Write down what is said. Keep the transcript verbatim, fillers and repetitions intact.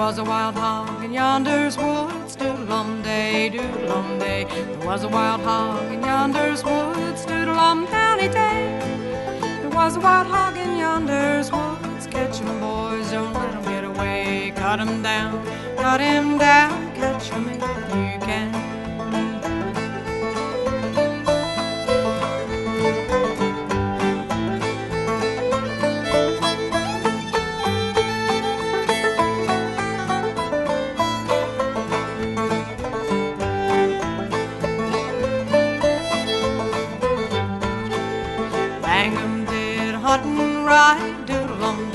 was a wild hog in yonder's woods, doodle-um-day, doodle-um-day. There was a wild hog in yonder's woods, doodle-um-downy-day. There was a wild hog in yonder's woods, catch him, boys, don't let him get away. Cut him down, cut him down, catch him if you can. Mangum did hunt and ride, doodle-um